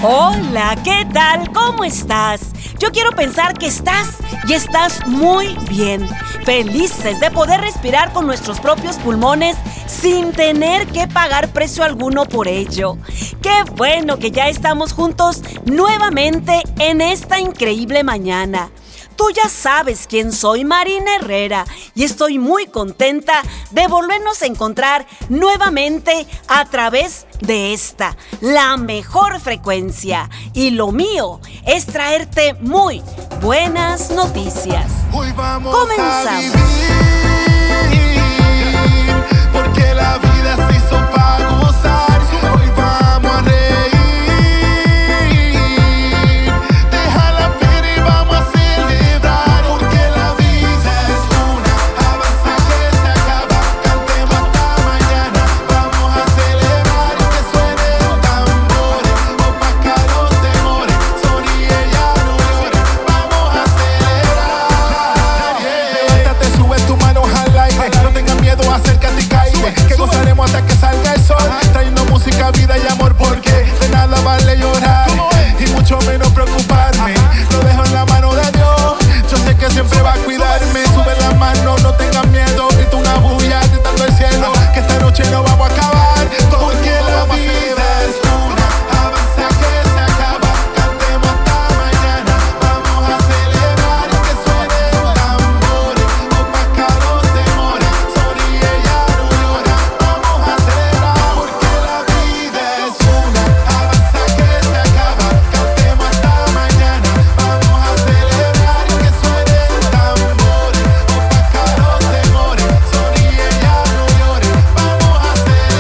Hola, ¿qué tal? ¿Cómo estás? Yo quiero pensar que estás muy bien. Felices de poder respirar con nuestros propios pulmones sin tener que pagar precio alguno por ello. Qué bueno que ya estamos juntos nuevamente en esta increíble mañana. Tú ya sabes quién soy, Marina Herrera, y estoy muy contenta de volvernos a encontrar nuevamente a través de esta, la mejor frecuencia. Y lo mío es traerte muy buenas noticias. Hoy vamos Comenzamos. a vivir, porque la vida se hizo para gozar. Hoy vamos a reír. Deja la pena y vamos a celebrar, porque la vida es una avanza que se acaba. Cantemos hasta mañana. Vamos a celebrar y que suenen tambores. Opaca los temores. Sonríe, ya no llores. Vamos a celebrar. Levántate, sube tus manos al aire. No tengas miedo, acércate y caile. Que gozaremos hasta que salga el sol. Trayendo música, vida y amor, porque de nada vale llorar y mucho menos preocuparme. Lo dejo en la mano de Dios. Yo sé que siempre va a cuidarme. Sube la mano, no tengas miedo. Grita una bulla gritando al cielo, que esta noche no vamos a acabar, porque la vida es una avanza que se acaba. Cantemos hasta mañana. Vamos a celebrar y que suenen tambores. Opaca los temores. Sonríe, ya no llora. Vamos a celebrar, porque la vida es una avanza que se acaba. Cantemos hasta mañana. Vamos a celebrar y que suenen tambores. Opaca los temores. Sonríe, ya no llores. Vamos a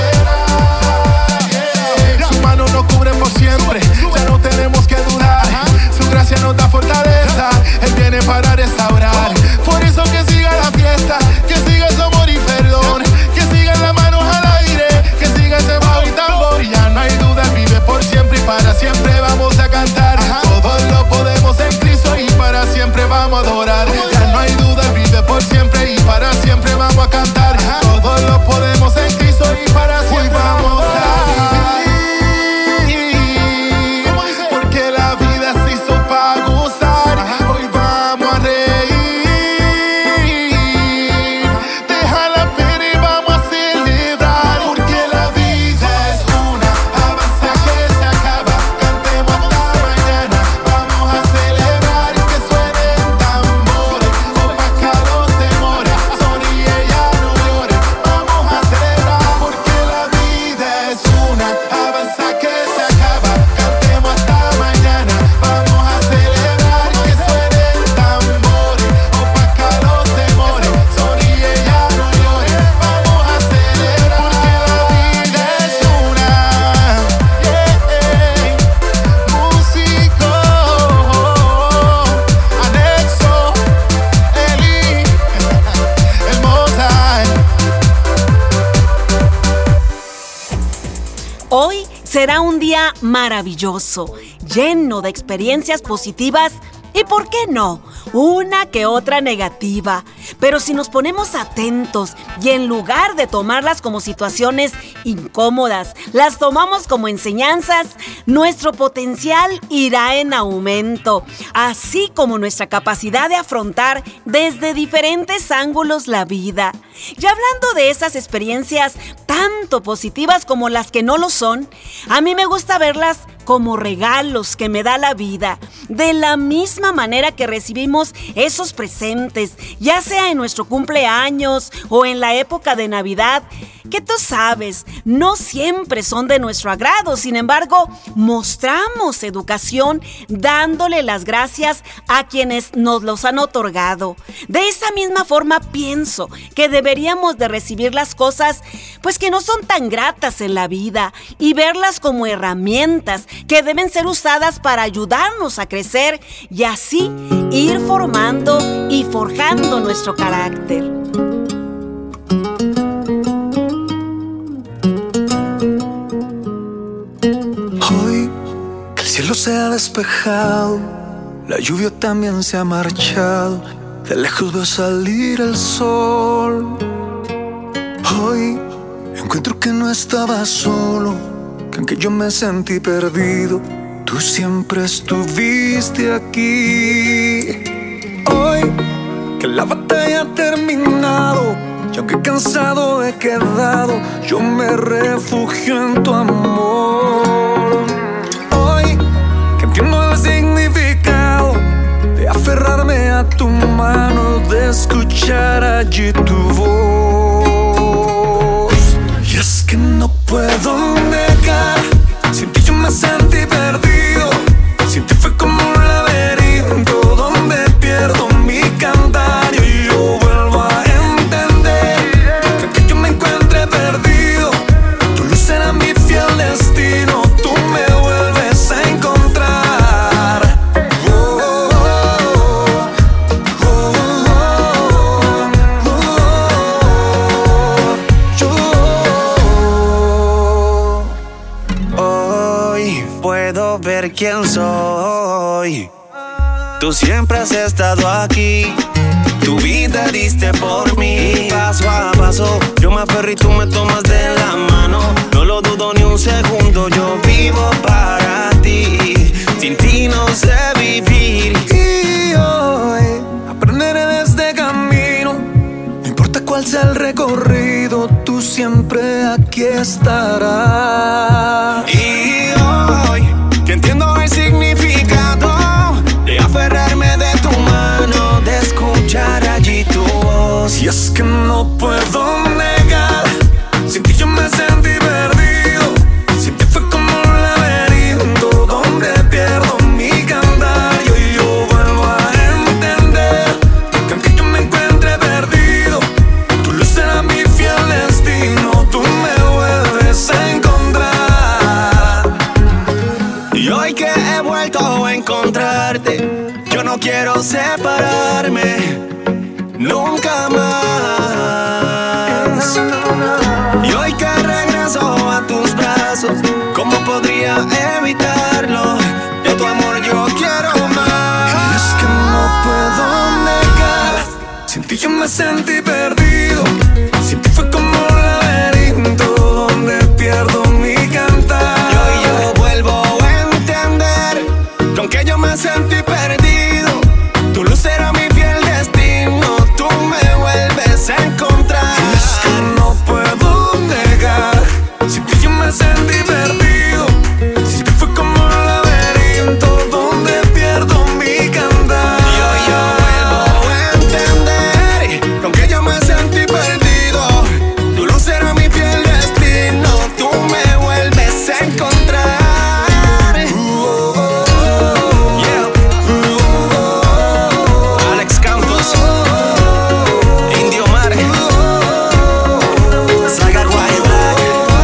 celebrar. Su mano nos cubre por siempre. Ya no tenemos que dudar. Su gracia nos da fortaleza. Él viene para restaurar. Por eso que siga la fiesta, que siga su amor y perdón, que sigan las manos al aire, que siga ese bajo y tambor. Ya no hay duda, Él vive por siempre y para siempre vamos a cantar. Todos lo podemos en Cristo y para siempre vamos a adorar. Ya no hay duda, Él vive por siempre y para siempre vamos a cantar. Todos lo podemos en Cristo y para siempre vamos a vivir, porque la vida se hizo para gozar. Hoy vamos a reír. Deja la pena y vamos a celebrar, porque la vida es una avanza que se acaba. Cantemos hasta mañana. Vamos a celebrar y que suenen tambores. Opaca los temores. Sonríe, ya no llores. Vamos a celebrar, porque la vida es una avanza que se acaba. Cantemos hasta mañana. Vamos a celebrar y que suenen tambores. Opaca los temores. Sonríe, ya no llores. Vamos a celebrar, porque la vida es una. Músico, Anexo, Eli, el Mozart. Hoy será un día maravilloso, lleno de experiencias positivas y, ¿por qué no?, una que otra negativa. Pero si nos ponemos atentos y en lugar de tomarlas como situaciones incómodas, las tomamos como enseñanzas, nuestro potencial irá en aumento, así como nuestra capacidad de afrontar desde diferentes ángulos la vida. Y hablando de esas experiencias tanto positivas como las que no lo son, a mí me gusta verlas como regalos que me da la vida, de la misma manera que recibimos esos presentes, ya sea en nuestro cumpleaños o en la época de Navidad, que tú sabes, no siempre son de nuestro agrado. Sin embargo, mostramos educación dándole las gracias a quienes nos los han otorgado. De esa misma forma pienso que deberíamos de recibir las cosas pues que no son tan gratas en la vida y verlas como herramientas que deben ser usadas para ayudarnos a crecer y así ir formando y forjando nuestro carácter. Hoy que el cielo se ha despejado, la lluvia también se ha marchado, de lejos veo salir el sol. Hoy encuentro que no estaba solo, que aunque yo me sentí perdido, tú siempre estuviste aquí. Hoy que la batalla ha terminado, y aunque cansado he quedado, yo me refugio en tu amor. Hoy que entiendo el significado de aferrarme a tu mano, de escuchar allí tu voz. Y es que no puedo negar, sin ti yo me sentí perdido. Sin ti fue como un laberinto donde pierdo mi cantar. Y yo vuelvo a entender que aunque yo me encuentre perdido, tu luz será mi fiel destino. Tú me vuelves a encontrar. Oh, oh, oh, oh, oh, oh. Hoy puedo ver quién soy. Tú siempre has estado aquí. Tu vida diste por mí. Paso a paso yo me aferro y tú me tomas de la mano. No lo dudo ni un segundo, yo vivo para ti. Sin ti no sé vivir. Y hoy aprenderé de este camino. No importa cuál sea el recorrido, tú siempre aquí estarás. Y hoy que entiendo el significado de aferrarme de tu mano, de escuchar allí tu voz. Y es que no puedo negar, sin ti yo me sentí perdido. Sin ti fue como un laberinto donde pierdo mi cantar. Y hoy yo vuelvo a entender que aunque yo me encuentre perdido, tu luz será mi fiel destino. Tú me vuelves a encontrar. Y hoy que he vuelto a encontrarte, yo no quiero separarme nunca más. Y hoy que regreso a tus brazos, ¿cómo podría evitarlo? De tu amor yo quiero más. Y es que no puedo negar, sin ti yo me sentí perdido. Sin ti fue como un laberinto donde pierdo mi cantar. Y hoy yo vuelvo a entender que aunque yo me sentí perdido, tu luz será mi fiel destino. Tú me vuelves a encontrar. Y es que no puedo negar, sin ti yo me sentí perdido. Sin ti fue como un laberinto donde pierdo mi cantar. Y hoy yo vuelvo a entender que aunque yo me sentí perdido, tu luz será mi fiel destino. Tú me vuelves a encontrar. Yeah. Alex Campos, Indio Mar, Saga White Black.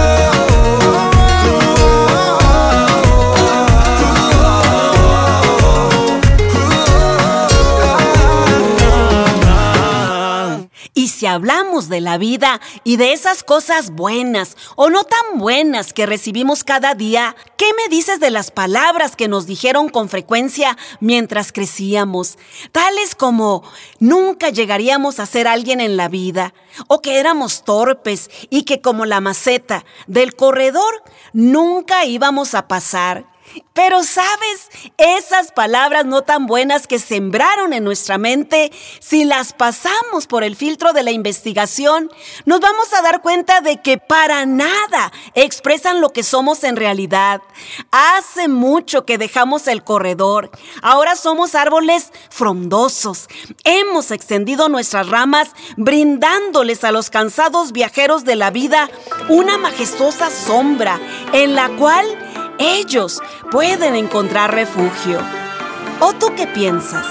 Y si hablamos de la vida y de esas cosas buenas o no tan buenas que recibimos cada día, ¿qué me dices de las palabras que nos dijeron con frecuencia mientras crecíamos? Tales como nunca llegaríamos a ser alguien en la vida, o que éramos torpes y que como la maceta del corredor nunca íbamos a pasar. Pero, ¿sabes? Esas palabras no tan buenas que sembraron en nuestra mente, si las pasamos por el filtro de la investigación, nos vamos a dar cuenta de que para nada expresan lo que somos en realidad. Hace mucho que dejamos el corredor. Ahora somos árboles frondosos. Hemos extendido nuestras ramas, brindándoles a los cansados viajeros de la vida una majestuosa sombra en la cual ellos pueden encontrar refugio. ¿O tú qué piensas?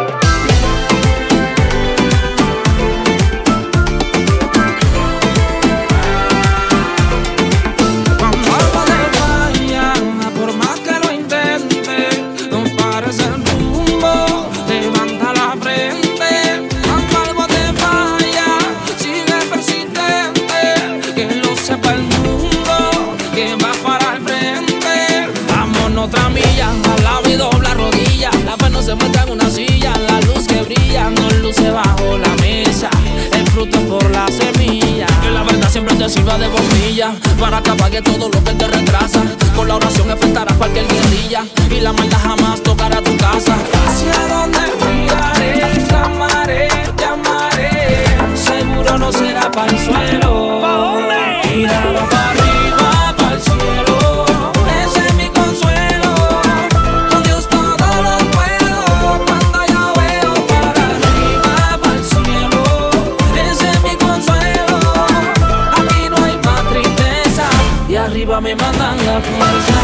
Cuando algo te falla, por más que lo intente, no pares el rumbo, levanta la frente. Cuando algo te falla, sigue persistente, que lo sepa el mundo, que vas para el frente. Otra milla, al lado y dobla rodilla. La fe no se muestra en una silla. La luz que brilla no luce bajo la mesa. El fruto por la semilla. Que la verdad siempre te sirva de bombilla, para que apague todo lo que te retrasa. Con la oración enfrentarás cualquier guerrilla, y la maldad jamás tocará tu casa. Hacia donde miraré, clamaré, llamaré, seguro no será para el suelo. ¿Pa' dónde? Mirando para arriba, para el cielo, ese es mi consuelo. Con Dios todo lo puedo, cuando yo veo para arriba, para el cielo, ese es mi consuelo. Aquí no hay más tristeza, y arriba me mandan la fuerza.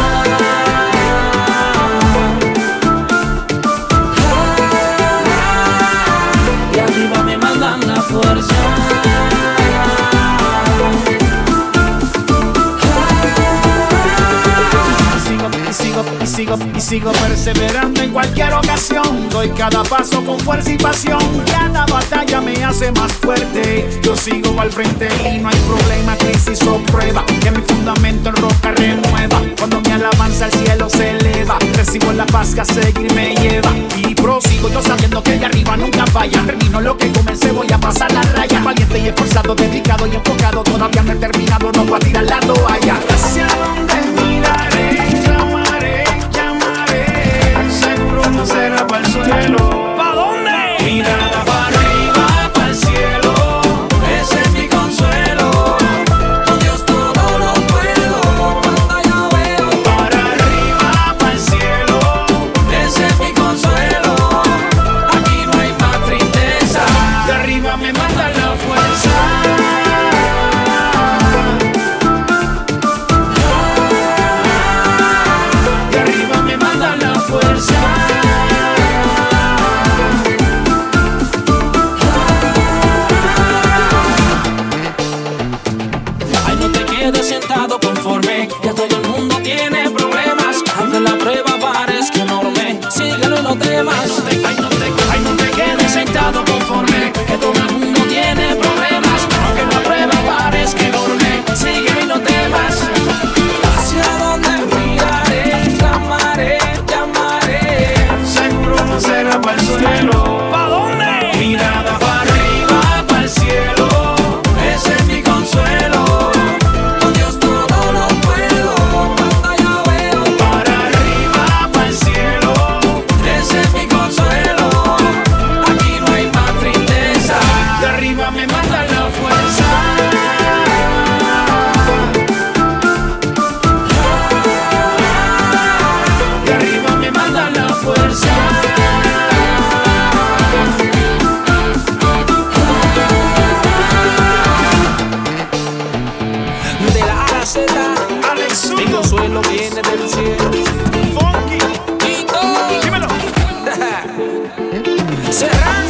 Y arriba me mandan la fuerza. Y sigo perseverando en cualquier ocasión. Doy cada paso con fuerza y pasión. Cada batalla me hace más fuerte. Yo sigo al frente y no hay problema, crisis o prueba, que mi fundamento en roca renueva. Cuando mi alabanza al cielo se eleva, recibo la paz que a seguir me lleva. Y prosigo yo sabiendo que de arriba nunca falla. Termino lo que comencé, voy a pasar la raya. Valiente y esforzado, dedicado y enfocado. Todavía no he terminado, no voy a tirar la toalla. Hacia donde miraré, no será para el suelo. ¿Pa' dónde? Mirada para arriba, para el cielo, ese es mi consuelo. Con Dios todo lo puedo, cuando yo veo para arriba, para el cielo, ese es mi consuelo. Aquí no hay más tristeza, de arriba me manda la fuerza. De arriba me manda la fuerza. Sentado conforme, que todo el mundo tiene problemas. Aunque la prueba parezca enorme, síguelo y no temas. Ay, no te quedes sentado conforme, Que todo el mundo tiene problemas. Aunque la prueba parezca enorme, síguelo y no temas. Hacia donde miraré, clamaré, llamaré, seguro no será para el suelo. ¿pa' dónde? Mirada para arriba, para el cielo, Ese es mi consuelo. me manda la fuerza. De arriba me manda la fuerza. De la A a la Z, mi consuelo viene del cielo. Funky, Quito, dímelo. Serrano.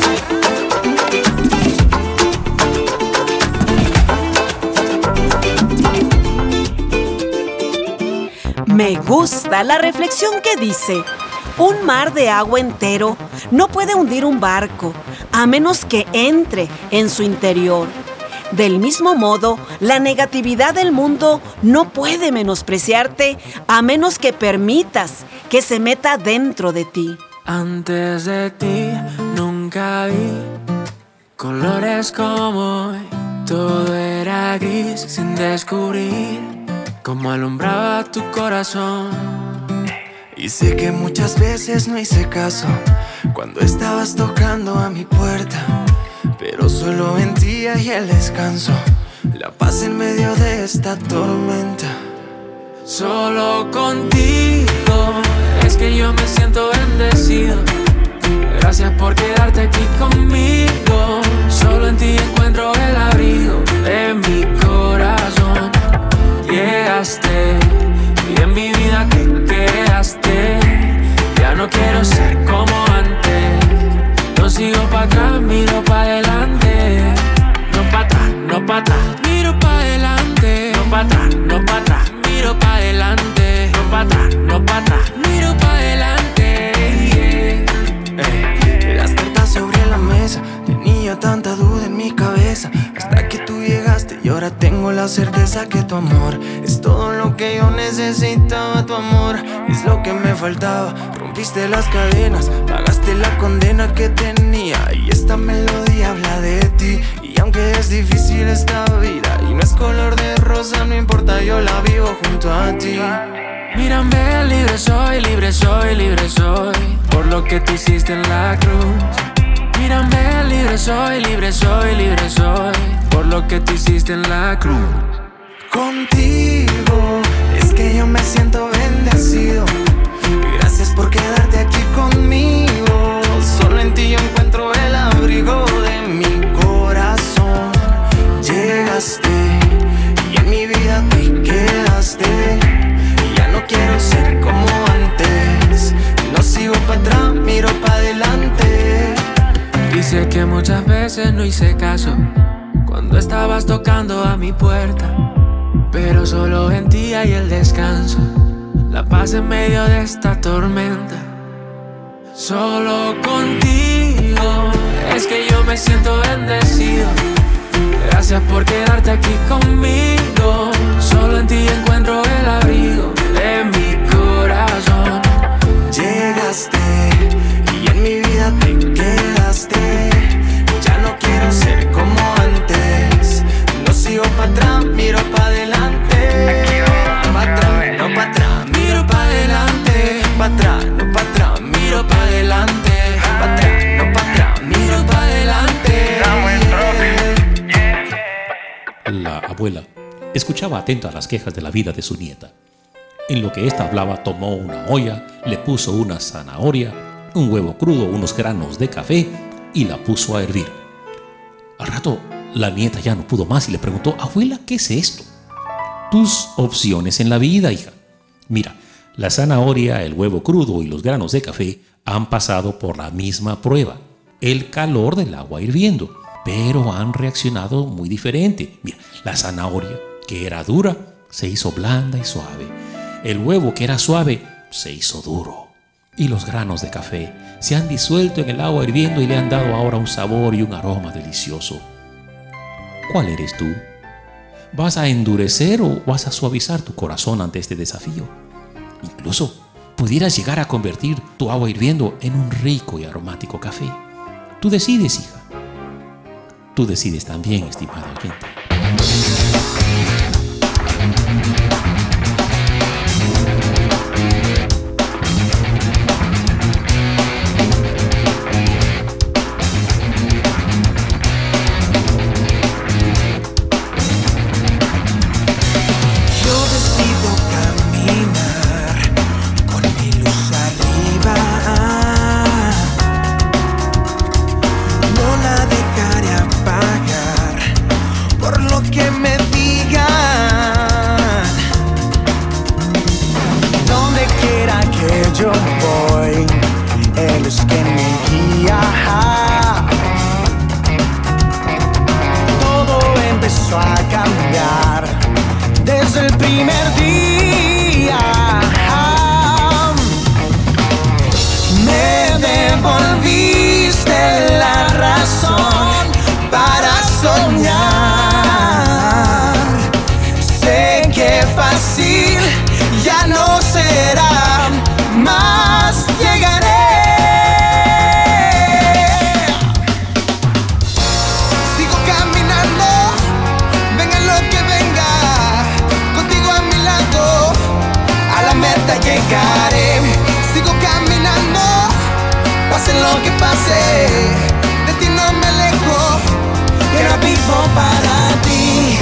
Me gusta la reflexión que dice: un mar de agua entero no puede hundir un barco, a menos que entre en su interior. Del mismo modo, la negatividad del mundo no puede menospreciarte, a menos que permitas que se meta dentro de ti. Antes de ti nunca vi colores como hoy. Todo era gris sin descubrir cómo alumbraba tu corazón. Y sé que muchas veces no hice caso cuando estabas tocando a mi puerta, pero solo en ti hay el descanso, la paz en medio de esta tormenta. Solo contigo es que yo me siento bendecido. Gracias por quedarte aquí conmigo. Solo en ti encuentro el abrigo de mi corazón. Llegaste y en mi vida te quedaste. Ya no quiero ser como antes. No sigo pa' atrás, miro pa' adelante. No pa' atrás, no pa' atrás, miro pa' adelante. No pa' atrás, no pa' atrás, miro pa' adelante. No pa' atrás, no pa' atrás, miro pa' adelante. Las cartas sobre la mesa, tenía tanta duda en mi cabeza, hasta que tú llegaste y ahora tengo la certeza que tu amor es todo lo que yo necesitaba. Tu amor es lo que me faltaba. Rompiste las cadenas, pagaste la condena que tenía, y esta melodía habla de ti. Y aunque es difícil esta vida y no es color de rosa, no importa, yo la vivo junto a ti. Mírame, libre soy, libre soy, libre soy, por lo que tú hiciste en la cruz. Mírame, libre soy, libre soy, libre soy, por lo que tú hiciste en la cruz. Contigo es que yo me siento bendecido. Gracias por quedarte aquí conmigo. Solo en ti yo encuentro el abrigo de mi corazón. Llegaste y en mi vida te quedaste. Ya no quiero ser como antes. No sigo para atrás, miro para adelante. Y sé que muchas veces no hice caso cuando estabas tocando a mi puerta, pero solo en ti hay el descanso, la paz en medio de esta tormenta. Solo contigo es que yo me siento bendecido. Gracias por quedarte aquí conmigo. Solo en ti encuentro el abrigo de mi corazón. Llegaste y en mi vida te quedaste. Ya no quiero ser como antes. No sigo para atrás, miro para adelante. Pa' atrás, no para atrás, miro para adelante. Pa' atrás, no para atrás, miro para adelante. Pa' atrás, no para atrás, miro para adelante. La abuela escuchaba atenta a las quejas de la vida de su nieta. En lo que ésta hablaba, tomó una olla, le puso una zanahoria, un huevo crudo, unos granos de café y la puso a hervir. Al rato, la nieta ya no pudo más y le preguntó: abuela, ¿qué es esto? Tus opciones en la vida, hija. Mira, la zanahoria, el huevo crudo y los granos de café han pasado por la misma prueba, el calor del agua hirviendo, pero han reaccionado muy diferente. Mira, la zanahoria, que era dura, se hizo blanda y suave. El huevo, que era suave, se hizo duro. Y los granos de café se han disuelto en el agua hirviendo y le han dado ahora un sabor y un aroma delicioso. ¿Cuál eres tú? ¿Vas a endurecer o vas a suavizar tu corazón ante este desafío? Incluso pudieras llegar a convertir tu agua hirviendo en un rico y aromático café. Tú decides, hija. Tú decides también, estimado oyente. Yo voy, Él es quien me guía. Todo empezó a cambiar desde el primer día. Me devolviste la razón para soñar. Sé que fácil ya no será. Más llegaré. Sigo caminando, venga lo que venga. Contigo a mi lado, a la meta llegaré. Sigo caminando, pase lo que pase. De ti no me alejo, que no vivo para ti.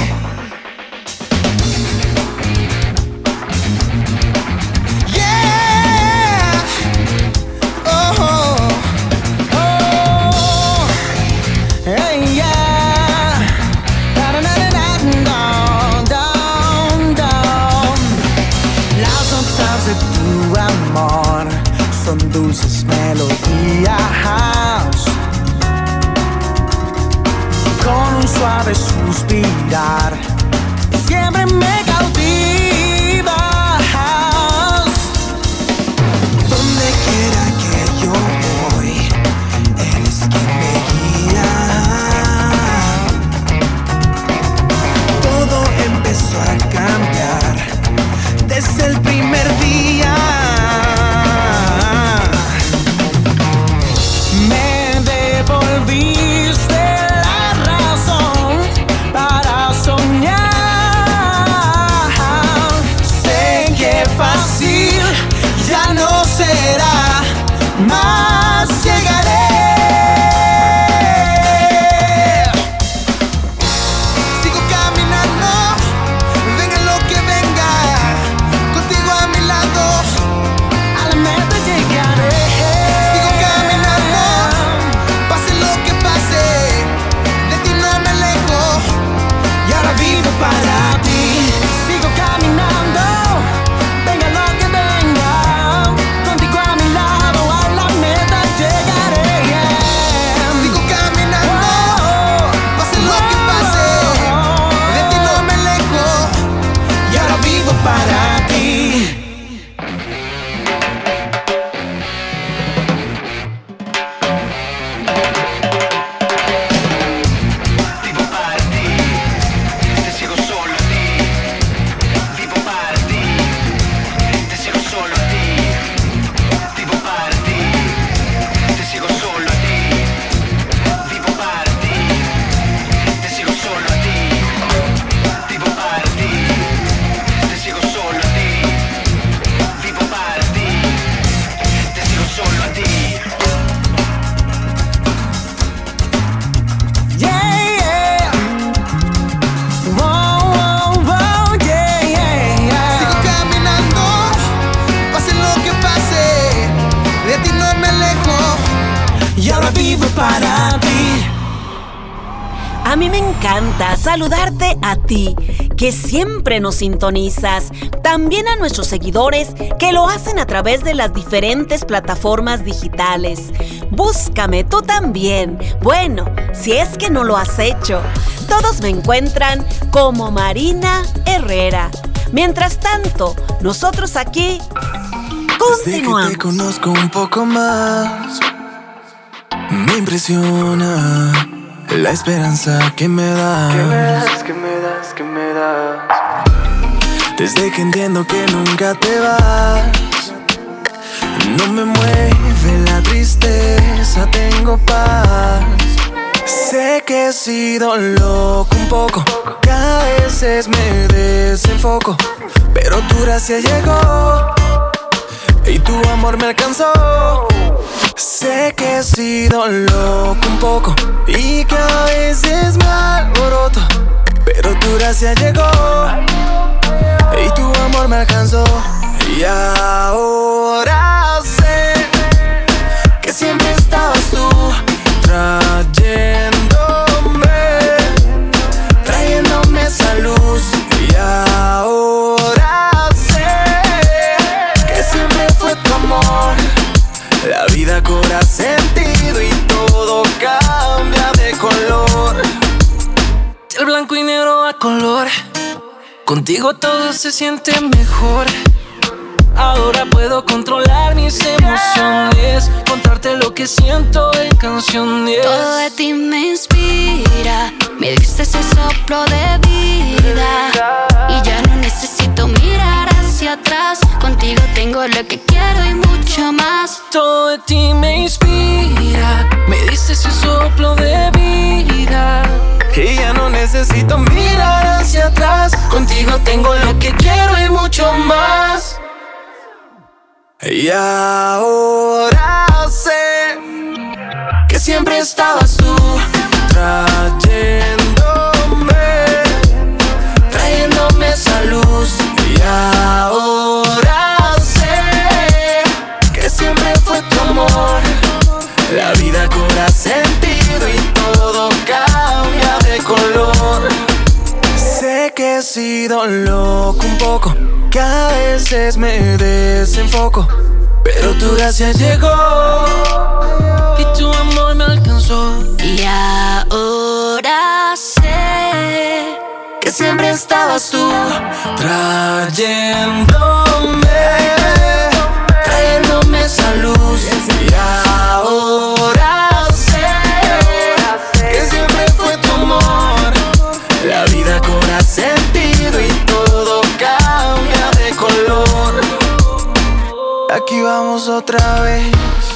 Tu amor son dulces melodías, con un suave suspirar siempre me cautivas. Donde quiera que yo voy, Él es quien me guía. Todo empezó a cambiar desde el primer día. Me devolviste la razón qué fácil ya no será más. Llegaré. Sigo caminando, venga lo que venga. Contigo a mi lado, a la meta llegaré. Sigo caminando, pase lo que pase. De ti no me alejo y ahora vivo para ti. Sigo caminando, venga lo que venga. Contigo a mi lado, a la meta llegaré. Sigo caminando, pase lo que pase. De ti no me alejo y ahora vivo para ti. Vivo para ti, te sigo solo a ti. Vivo para ti, te sigo solo a ti. Vivo para ti, te sigo solo a ti. Vivo para ti, te sigo solo a ti. Vivo para ti, te sigo solo a ti. Vivo para ti, te sigo solo a ti. Yeah, yeah. Wow, wow, wow, yeah, yeah, yeah. Sigo caminando, pase lo que pase. De ti no me alejo y ahora vivo para ti. A mí me encanta saludarte a ti, que siempre nos sintonizas. También a nuestros seguidores que lo hacen a través de las diferentes plataformas digitales. Búscame tú también. Bueno, si es que no lo has hecho. Todos me encuentran como Marina Herrera. Mientras tanto, nosotros aquí Desde que te continuamos. conozco un poco más, me impresiona la esperanza que me das. Que me das. Desde que entiendo que nunca te vas, no me mueve la tristeza, tengo paz. Sé que he sido loco un poco, que a veces me desenfoco, pero tu gracia llegó y tu amor me alcanzó. Sé que he sido loco un poco y que a veces me alboroto, pero tu gracia llegó y tu amor me alcanzó. Y ahora sé que siempre estabas tú trayéndome esa luz. Y ahora sé que siempre fue tu amor. La vida cobra sentido y todo cambia de color. Del blanco y negro a color, contigo todo se siente mejor. Ahora puedo controlar mis emociones, contarte lo que siento en canciones. Todo de ti me inspira, me diste ese soplo de vida y ya no necesito mirar hacia atrás. Contigo tengo lo que quiero y mucho más. Todo de ti me inspira, me diste ese soplo de vida Y ya no necesito mirar hacia atrás. Contigo tengo lo que quiero y mucho más. Y ahora sé que siempre estabas tú trayéndome esa luz. Y ahora sé que siempre fue tu amor. La vida cobra sentido y todo cambia de color. Sé que he sido loco un poco, que a veces me desenfoco, pero tu gracia llegó Y tu amor me alcanzó. Y ahora sé que siempre estabas tú trayéndome esa luz. Y ahora sé que siempre fue tu amor. La vida cobra sentido y todo cambia de color. Aquí vamos otra vez,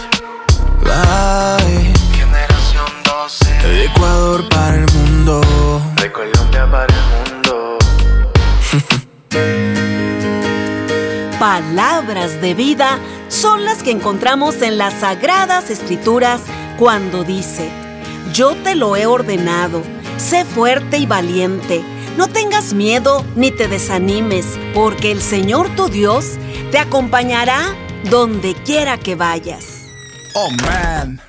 bye. Generación 12. De Ecuador para el mundo, De Colombia para el mundo. palabras de vida son las que encontramos en las Sagradas Escrituras cuando dice: yo te lo he ordenado, sé fuerte y valiente, no tengas miedo ni te desanimes, porque el Señor tu Dios te acompañará donde quiera que vayas. Oh man.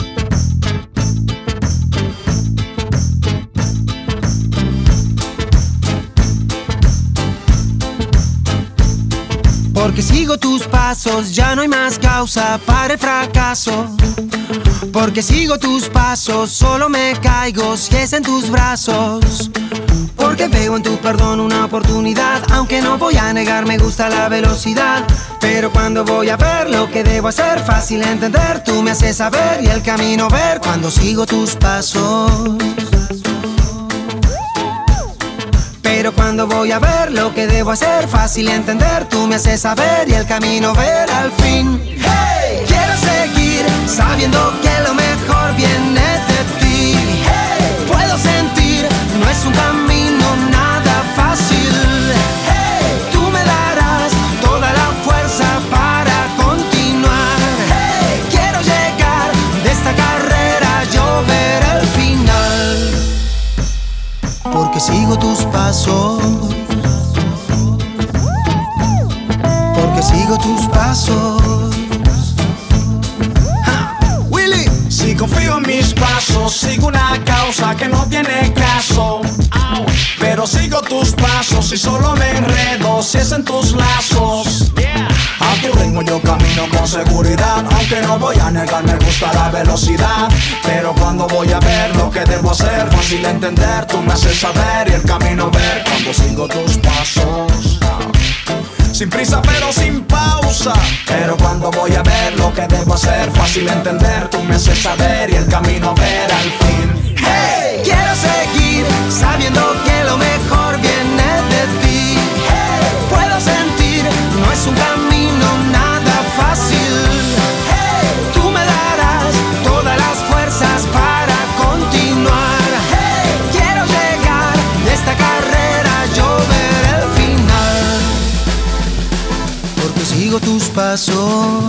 Porque sigo tus pasos, ya no hay más causa para el fracaso. Porque sigo tus pasos, solo me caigo si es en tus brazos. Porque veo en tu perdón una oportunidad, aunque no voy a negar, me gusta la velocidad. Pero cuando voy a ver lo que debo hacer, fácil entender, tú me haces saber y el camino ver. Cuando sigo tus pasos. Pero cuando voy a ver lo que debo hacer, fácil entender, tú me haces saber y el camino ver al fin. Hey, quiero seguir sabiendo que lo mejor viene de ti. Hey, puedo sentir, no es un camino nada fácil. Hey, tú me darás toda la fuerza para continuar. Hey, quiero llegar de esta carrera, yo ver el final. Porque sigo tus pasos. Porque sigo tus pasos. Willy, si confío en mis pasos, sigo una causa que no tiene caso. Pero sigo tus pasos y solo me enredo si es en tus lazos. A tu ritmo yo camino con seguridad, aunque no voy a negar, me gusta la velocidad. Pero cuando voy a ver lo que debo hacer, fácil entender, tú me haces saber y el camino ver. Cuando sigo tus pasos, sin prisa pero sin pausa. Pero cuando voy a ver lo que debo hacer, fácil entender, tú me haces saber y el camino ver al fin. Hey, quiero seguir sabiendo que lo mejor viene de ti. Hey, puedo sentir, no es un camino nada fácil. Hey, tú me darás todas las fuerzas para continuar. Hey, quiero llegar de esta carrera, yo ver el final. Porque sigo tus pasos.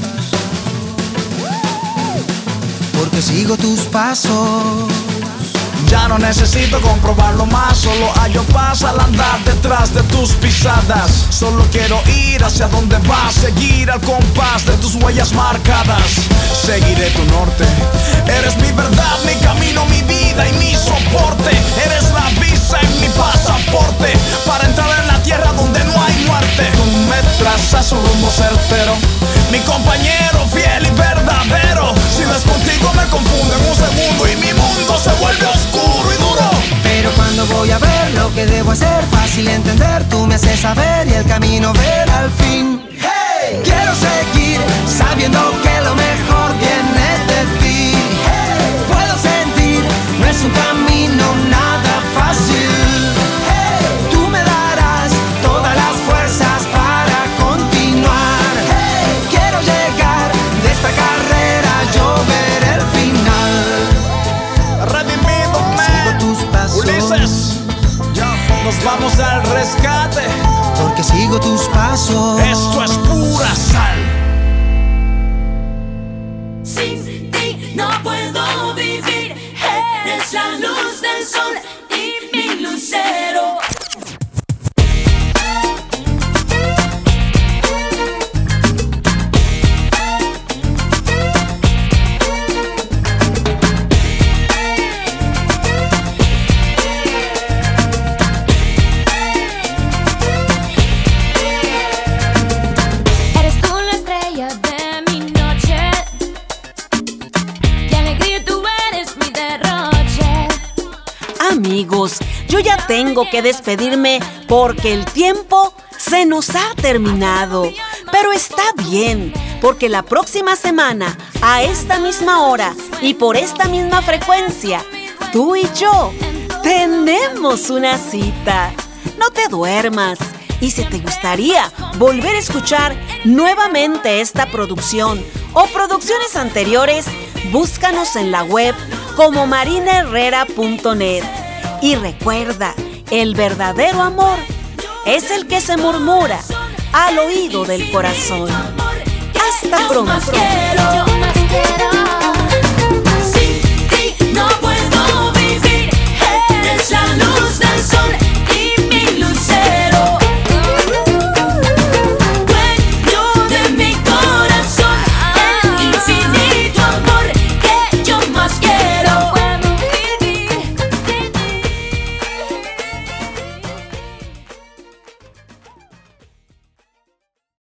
Porque sigo tus pasos. Ya no necesito comprobarlo más, solo hallo paz al andar detrás de tus pisadas. Solo quiero ir hacia donde vas, seguir al compás de tus huellas marcadas. Seguiré tu norte, eres mi verdad, mi camino, mi vida y mi soporte. Eres la visa en mi pasaporte, para entrar en la tierra donde no hay muerte. Tú me trazas un rumbo certero, mi compañero fiel y verdadero. Si ves contigo me confundo en un segundo y mi mundo se vuelve oscuro y duro. Pero cuando voy a ver lo que debo hacer, fácil entender, tú me haces saber y el camino ver al fin. Hey, quiero seguir sabiendo que lo mejor viene de ti. Hey, puedo sentir, no es un camino nada fácil. Hey, tú me darás todas las fuerzas para continuar. Hey, quiero llegar de esta carrera, yo ver el final. Redimido, man. Ulises, ya nos vamos al rescate. Porque sigo tus pasos. Esto es pura sal. Sin ti no puedo vivir. Eres la luz del sol y mi lucero. Amigos, yo ya tengo que despedirme porque el tiempo se nos ha terminado. Pero está bien, porque la próxima semana, a esta misma hora y por esta misma frecuencia, tú y yo tenemos una cita. No te duermas. Y si te gustaría volver a escuchar nuevamente esta producción o producciones anteriores, búscanos en la web como marinaherrera.net. Y recuerda, el verdadero amor es el que se murmura, al oído del corazón. Hasta pronto. Yo más quiero